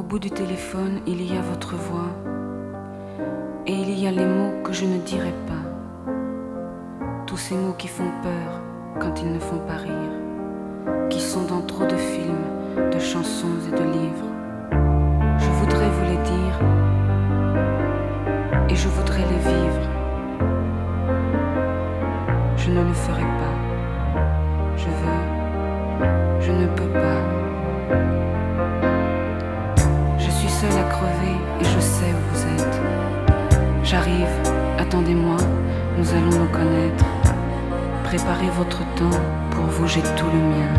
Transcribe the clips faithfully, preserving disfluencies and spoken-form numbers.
bout du téléphone, il y a votre voix. Et il y a les mots que je ne dirai pas. Tous ces mots qui font peur quand ils ne font pas rire, qui sont dans trop de films, de chansons et de livres. Je voudrais vous les dire et je voudrais les vivre. Je ne le ferai pas. Je veux, je ne peux pas. Je suis seule à crever et je sais où vous êtes. J'arrive, attendez-moi, nous allons nous connaître. Préparez votre temps, pour vous j'ai tout le mien.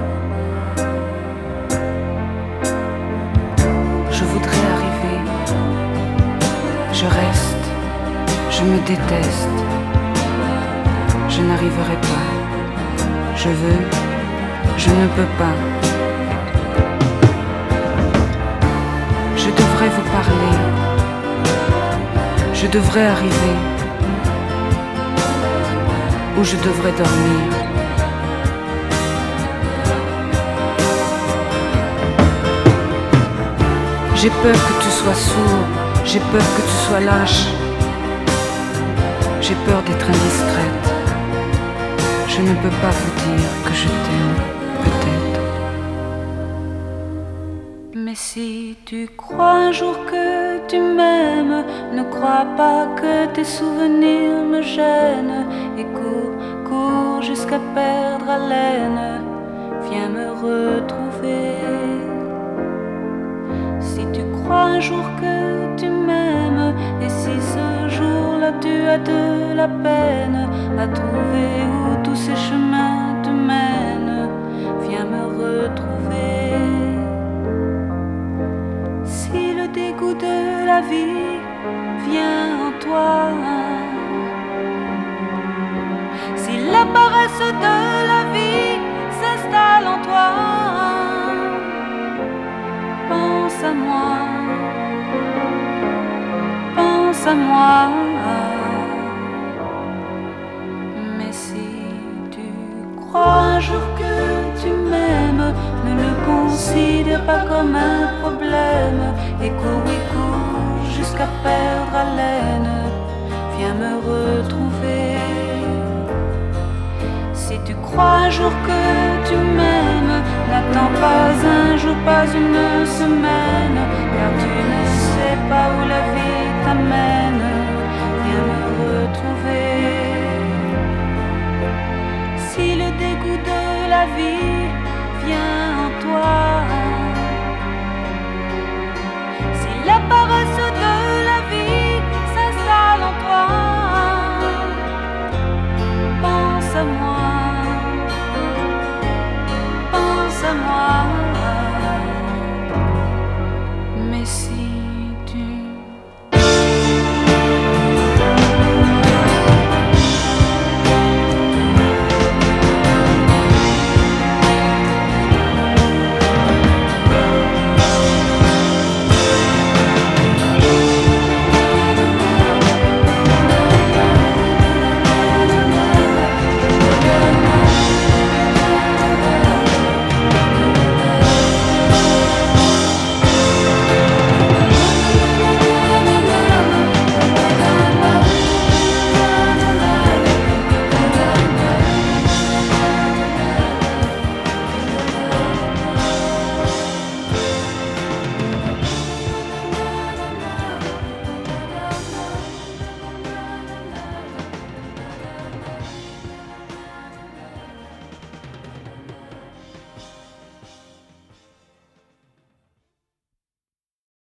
Je voudrais arriver, je reste, je me déteste. Je n'arriverai pas, je veux, je ne peux pas. Je devrais vous parler, je devrais arriver, ou je devrais dormir. J'ai peur que tu sois sourd, j'ai peur que tu sois lâche. J'ai peur d'être indiscrète. Je ne peux pas vous dire que je t'aime, peut-être. Mais si tu crois un jour que tu m'aimes, ne crois pas que tes souvenirs me gênent. Et cours, cours jusqu'à perdre haleine. Viens me retrouver. Si tu crois un jour que tu m'aimes, et si ce jour-là tu as de la peine à trouver où tous ces chemins te mènent, viens me retrouver. Si le dégoût de la vie vient en toi, si la paresse de la vie s'installe en toi, pense à moi, pense à moi. Mais si tu crois un jour que tu m'aimes, ne le considère pas comme un problème. Et cours, et cours jusqu'à perdre haleine. Viens me retrouver. Si tu crois un jour que tu m'aimes, n'attends pas un jour, pas une semaine, car tu ne sais pas où la vie t'amène. Viens me retrouver. Si le dégoût de la vie